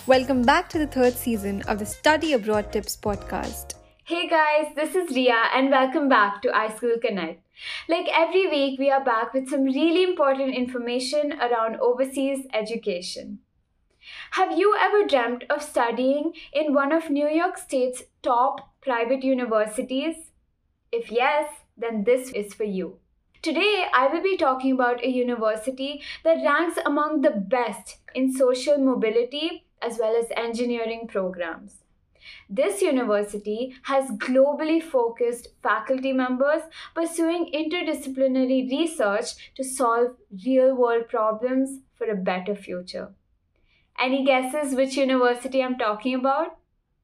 Welcome back to the third season of the Study Abroad Tips podcast. Hey guys, this is Ria and welcome back to iSchool Connect. Like every week, we are back with some really important information around overseas education. Have you ever dreamt of studying in one of New York State's top private universities? If yes, then this is for you. Today, I will be talking about a university that ranks among the best in social mobility as well as engineering programs. This university has globally focused faculty members pursuing interdisciplinary research to solve real world problems for a better future. Any guesses which university I'm talking about?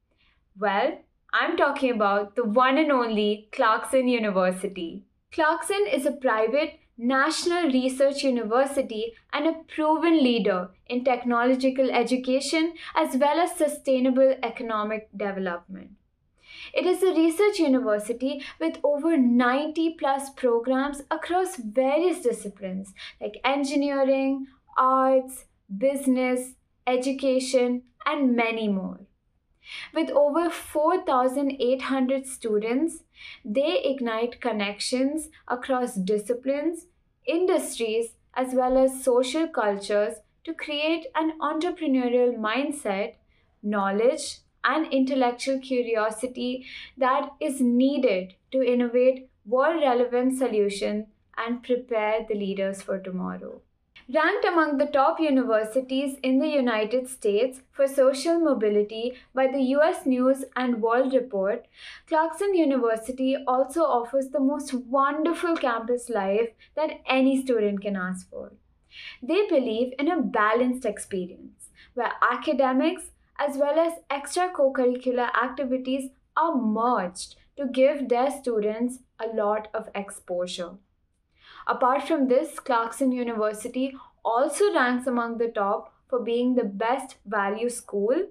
Well, I'm talking about the one and only Clarkson University. Clarkson is a private national research university and a proven leader in technological education as well as sustainable economic development. It is a research university with over 90 plus programs across various disciplines like engineering, arts, business, education, and many more. With over 4,800 students, they ignite connections across disciplines, industries, as well as social cultures to create an entrepreneurial mindset, knowledge, and intellectual curiosity that is needed to innovate world relevant solutions and prepare the leaders for tomorrow. Ranked among the top universities in the United States for social mobility by the US News and World Report, Clarkson University also offers the most wonderful campus life that any student can ask for. They believe in a balanced experience where academics as well as extra co-curricular activities are merged to give their students a lot of exposure. Apart from this, Clarkson University also ranks among the top for being the best value school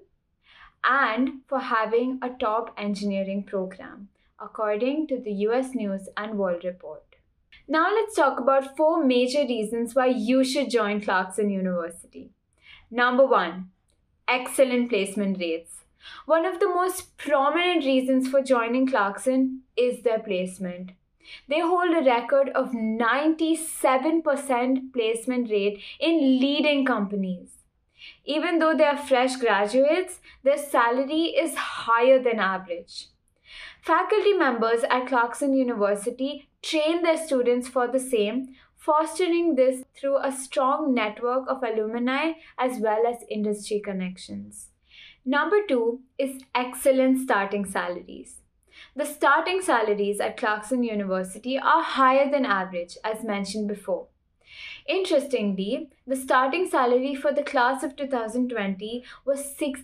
and for having a top engineering program, according to the US News and World Report. Now let's talk about 4 major reasons why you should join Clarkson University. Number 1, excellent placement rates. One of the most prominent reasons for joining Clarkson is their placement. They hold a record of 97% placement rate in leading companies. Even though they are fresh graduates, their salary is higher than average. Faculty members at Clarkson University train their students for the same, fostering this through a strong network of alumni as well as industry connections. Number 2 is excellent starting salaries. The starting salaries at Clarkson University are higher than average, as mentioned before. Interestingly, the starting salary for the class of 2020 was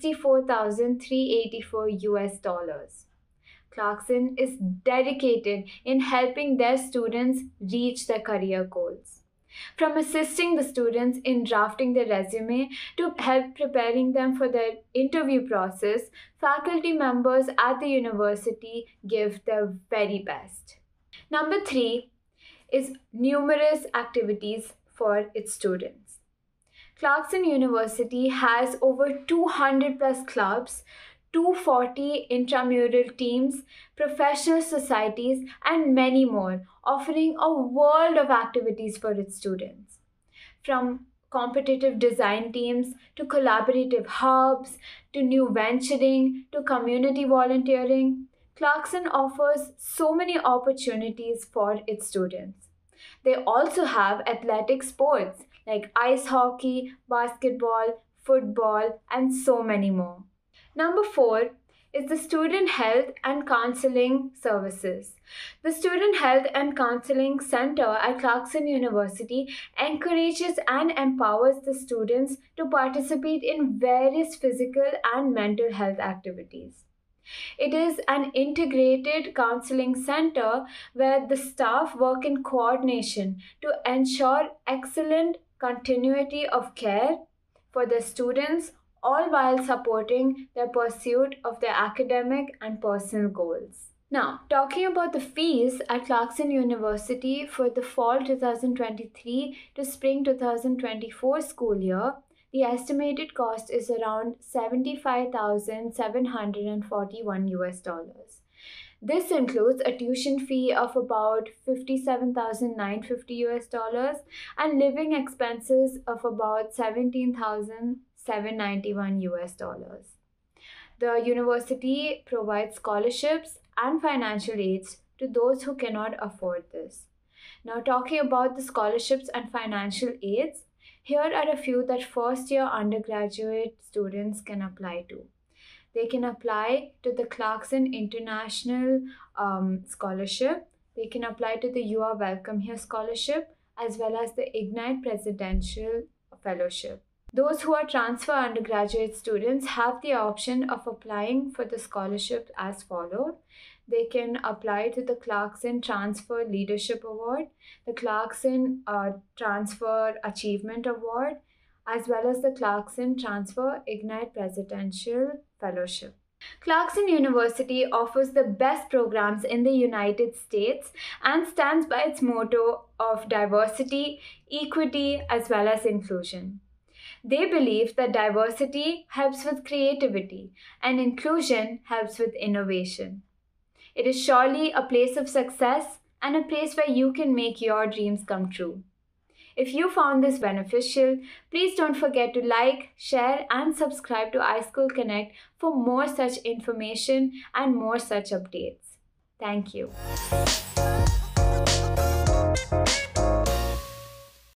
$64,384 US. Clarkson is dedicated in helping their students reach their career goals. From assisting the students in drafting their resume to help preparing them for their interview process, faculty members at the university give their very best. Number 3 is numerous activities for its students. Clarkson University has over 200 plus clubs, 240 intramural teams, professional societies, and many more, offering a world of activities for its students. From competitive design teams to collaborative hubs to new venturing to community volunteering, Clarkson offers so many opportunities for its students. They also have athletic sports like ice hockey, basketball, football, and so many more. Number 4 is the Student Health and Counseling Services. The Student Health and Counseling Center at Clarkson University encourages and empowers the students to participate in various physical and mental health activities. It is an integrated counseling center where the staff work in coordination to ensure excellent continuity of care for the students, all while supporting their pursuit of their academic and personal goals. Now, talking about the fees at Clarkson University for the fall 2023 to spring 2024 school year, The estimated cost is around 75,741 US dollars. This includes a tuition fee of about 57,950 US dollars and living expenses of about 17,791 US dollars. The university provides scholarships and financial aids to those who cannot afford this. Now, talking about the scholarships and financial aids, here are a few that first year undergraduate students can apply to. They can apply to the Clarkson International Scholarship. They can apply to the You Are Welcome Here Scholarship, as well as the Ignite Presidential Fellowship. Those who are transfer undergraduate students have the option of applying for the scholarship as followed. They can apply to the Clarkson Transfer Leadership Award, the Clarkson Transfer Achievement Award, as well as the Clarkson Transfer Ignite Presidential Fellowship. Clarkson University offers the best programs in the United States and stands by its motto of diversity, equity, as well as inclusion. They believe that diversity helps with creativity and inclusion helps with innovation. It is surely a place of success and a place where you can make your dreams come true. If you found this beneficial, please don't forget to like, share, and subscribe to iSchool Connect for more such information and more such updates. Thank you.